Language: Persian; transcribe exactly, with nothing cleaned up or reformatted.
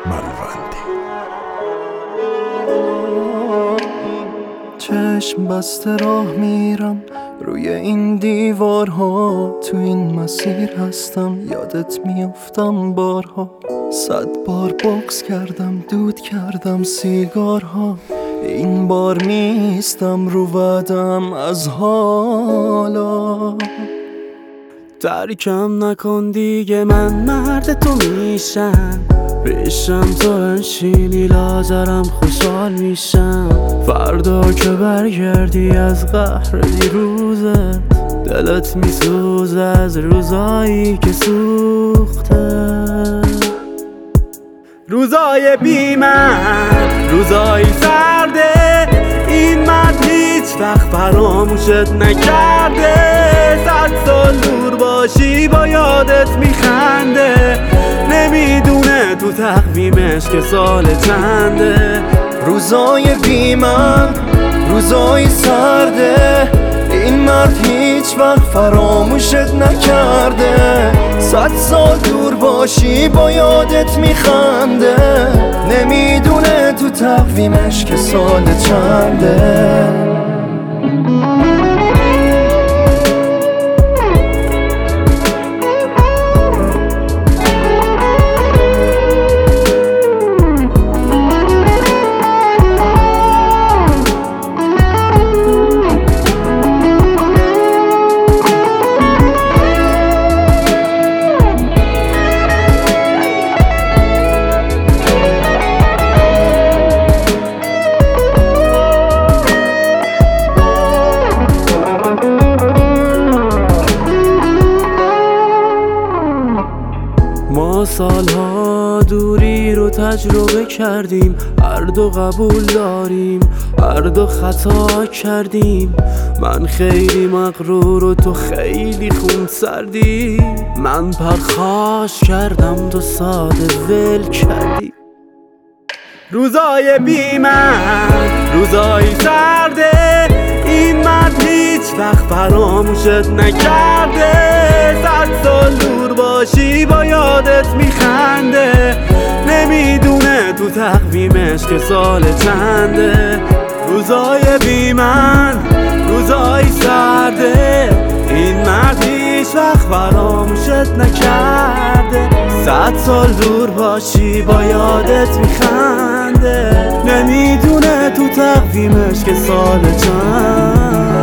ملوندی. چشم بسته راه میرم روی این دیوارها، تو این مسیر هستم یادت میافتم بارها. صد بار بوکس کردم دود کردم سیگارها، این بار نیستم رو وعدم از حالا. ترکم نکن دیگه من مرد تو میشم، پیشم تو بنشینی لازرم خوشحال میشم. فردا که برگردی از قهر دیروزت، دلت میسوزه از روزایی که سوخته. روزای بی من روزای سرده، این مرد هیچ وقت فراموشت نکرده. صد سال دور باشی با یادت میخنده، نمیدونه تو تقویمش که سال چنده. روزای بی من روزای سرده، این مرد هیچ وقت فراموشت نکرده. صد سال دور باشی با یادت میخنده، نمیدونه تو تقویمش که سال چنده. ما سالها دوری رو تجربه کردیم، هر دو قبول داریم هر دو خطا کردیم. من خیلی مغرور و تو خیلی خون سردی، من پرخاش کردم تو ساده ول کردی. روزای بی من روزای سرده، این مرد هیچ وقت فراموشت نکرده. صد سال دور باشی با یادت میخنده، نمیدونه تو تقویمش که سال چنده. روزای بی من روزای سرده، این مرد هیچ وقت فراموشت نکرده. صد سال دور باشی با یادت میخنده، نمیدونه تو تقویمش که سال چند.